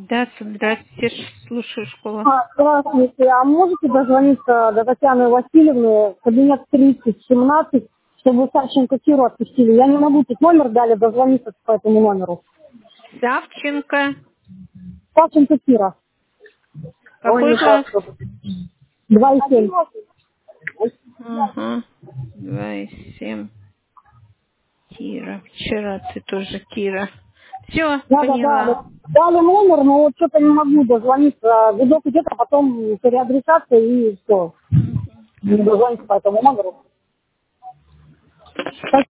Да, здравствуйте, слушаю школу. Здравствуйте. А можете дозвониться до Татьяны Васильевны, кабинет 3017, чтобы Савченко Киру отпустили? Я не могу, тут номер дали, дозвониться по этому номеру. Савченко. Савченко Кира. Какой класс? 2,7. Ага. 2,7. Кира. Вчера ты тоже Кира. Все, поняла. Да. Дали номер, но вот что-то не могу дозвониться. Видок идет, а потом переадресация и все. Не дозвониться по этому номеру.